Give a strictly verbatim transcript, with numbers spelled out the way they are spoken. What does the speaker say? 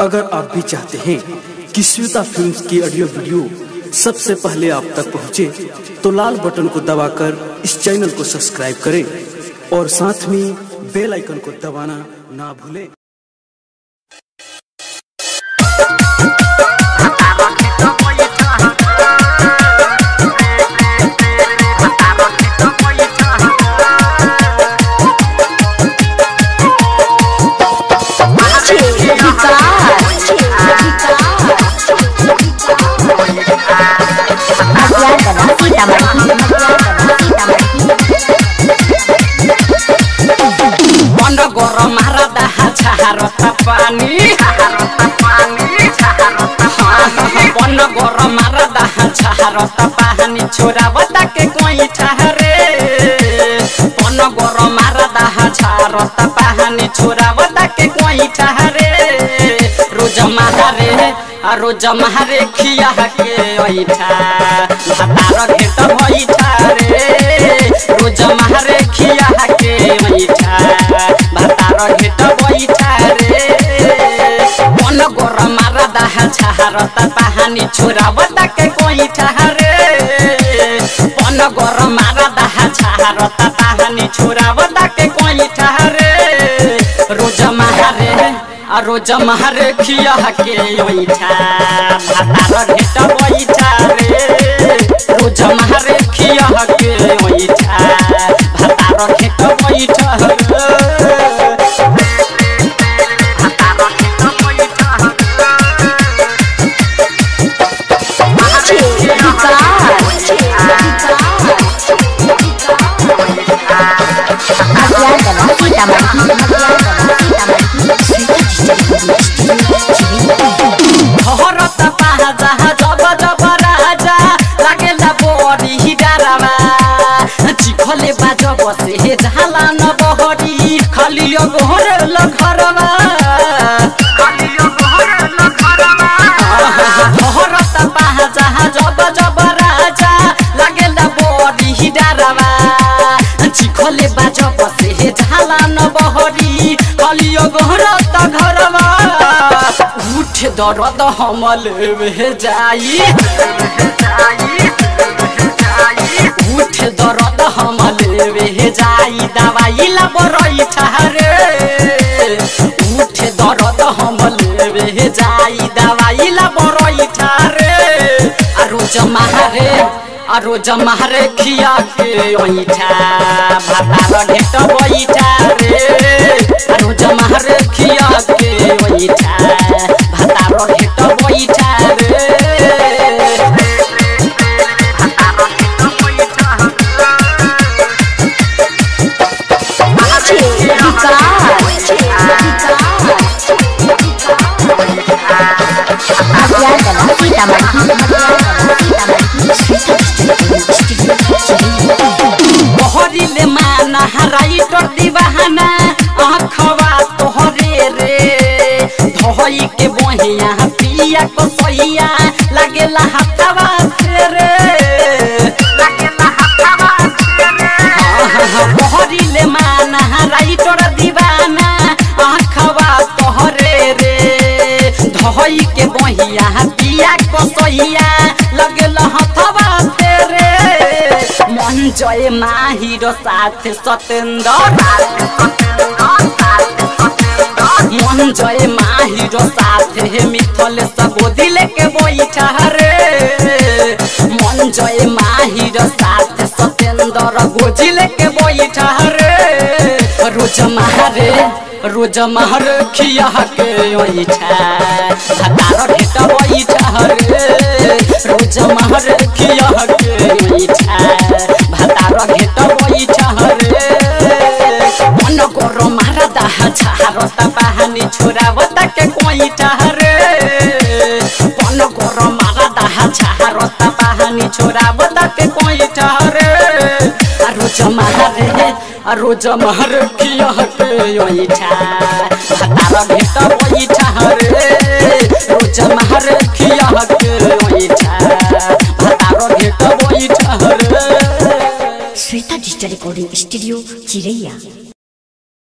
अगर आप भी चाहते हैं कि श्वेता फिल्म्स की ऑडियो वीडियो सबसे पहले आप तक पहुंचे, तो लाल बटन को दबाकर इस चैनल को सब्सक्राइब करें और साथ में बेल आइकन को दबाना ना भूलें। छोरा बता के कोई ठहरे पन गोर मारा दहा छारता पानी छोरा बता के कोई ठहरे रोज मारे आ रोज मारे खिया के ओइठा भातार घेट भइठा रे रोज मारे खिया के ओइठा भातार घेट भइठा रे पन गोर मारा दहा छारता पानी छोरा बता के कोई ठहरे पन गोर मारा दहा छारता पानी छोरा बता के कोई ठहरे रोज मारे आ रोज मारे खिया के ओइठा भातार घेट बैठा रे रोज मारे खिया के ओइठा भातार घेट बैठा रे बसे झाला न बहरी खाली गोहर लखरवा खाली गोहर लखरवा भरत बाहा जहा जब जब राजा लागेला बड़ी डरवा चिखले बाज बसे झाला न बहरी खाली गोहर त घरवा उठ दर्द हमल वे जाई उठ दर्द हमल वे जाई दवाई ला बरई ठहरे उठ दर्द हमल वे जाई दवाई ला बरई ठहरे आ रोज मारे आ रोज मारे खिया के ओइठा भातार घेट बैठा रे आ रोज मारे खिया के ओइठा भातार घेट बैठा रे बहरीले माना राइटर दीवाना आँखवा तोहरे रे धोई के बहिया पिया को सैया लागेला हाथवा रे लागेला हाथवा रे बहरीले माना राइटर दीवाना आँखवा तोहरे रे धोई के बहिया पिया को सैया लागेला हाथवा रे मन जय माहिर साथ सतेंद्र मन जय माहिर साथ मिथल सब दिल के बैठा रे मन जय माहिर साथ सतेंद्र गोजिल के बैठा रे रोज मारे रोज मार खिया के ओइठा भातार घेट बैठा रे रोज मार खिया के ओइठा भातार घेट बैठा रे मन गोर मारा दहा छारता पानी छोरा बता के कोई ठहरे मन गोर मारा दहा छारता पानी छोरा बता के कोई ठहरे आ रोज मारे आ रोज मार खिया के ओइठा भातार घेट बैठा रे रोज मार खिया के ओइठा भातार घेट बैठा रे। श्वेता डिजिटल रिकॉर्डिंग स्टूडियो चिरैया।